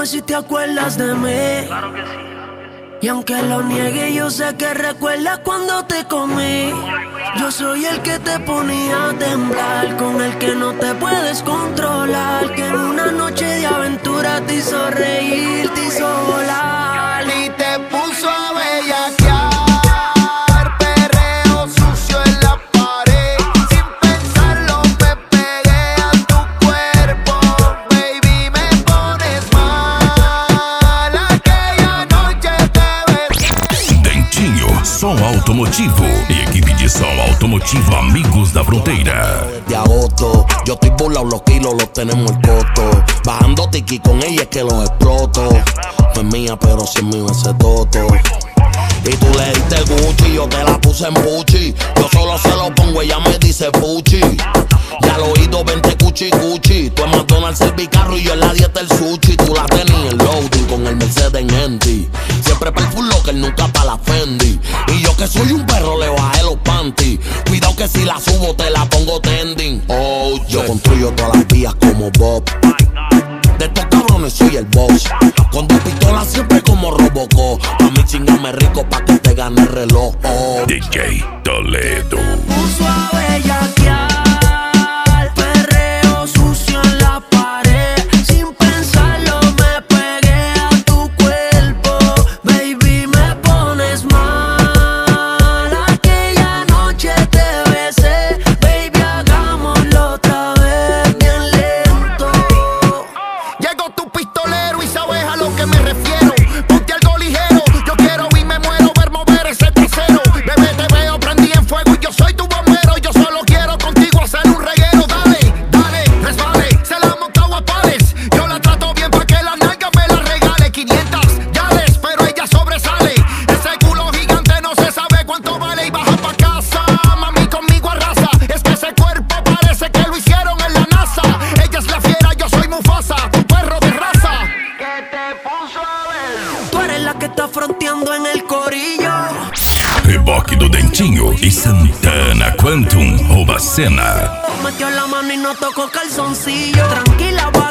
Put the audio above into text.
Dime si te acuerdas de mí. Claro que sí. Y aunque lo niegue, yo sé que recuerdas cuando te comí. Yo soy el que te ponía a temblar, con el que no te puedes controlar, que en una noche de aventura te hizo reír, te hizo volar y te puso a bellaquear. Perreo sucio en la pared, sin pensarlo me pegué a tu cuerpo. Baby, me pones mal. Aquella noche te besé. Dentinho, som automotivo e equipe de som automotivo Amigos da Fronteira. De agosto, yo estoy burlado, los kilos los tenemos el costo. Bajando tiki con ella es que los exploto. No es mía, pero si es mío ese toto. Y tú le diste Gucci, yo te la puse en Pucci. Yo solo se lo pongo, ella me dice Pucci. Y al oído vente cuchi cuchi. Tú en McDonald's el bicarro y yo en la dieta el sushi. Tú la tenías en loading con el Mercedes en Henty. Siempre para el Full Locker, nunca para la Fendi. Y yo que soy un perro le bajé los panties. Cuidado que si la subo te la pongo trending. Oh, yo construyo todas las vías como Bob. De estos cabrones soy el boss. Con dos pistolas siempre como Robocop. A mí chingame rico pa' que te gane el reloj. Oh. DJ Toledo. puso a bellaquear, perreo sucio en la pared, sin pensarlo me pegué a tu cuerpo. Baby, me pones mal. Aquella noche te besé, baby, hagámoslo otra vez bien lento. Llegó tu pistolero y sabes a lo que me refiero. Ponte algo ligero, yo quiero y me muero ver mover ese trasero. Bebé, te veo prendí en fuego y yo soy tu bombero. Yo solo quiero contigo hacer un reguero. Dale, dale, resbale, se la ha montado a pares. Yo la trato bien pa' que la nalga me la regale. 500 yales, pero ella sobresale. Ese culo gigante no se sabe cuánto vale. Y baja pa' casa, mami conmigo arrasa. Es que ese cuerpo parece que lo hicieron en la NASA. Ella es la fiera, yo soy Mufasa, tu perro de raza. Que te puso a ver. Tú eres la que está fronteando en el corillo. Reboque do Dentinho e Santana Quantum rouba a cena. Metió la mano y no tocó calzoncillo. Tranquila, va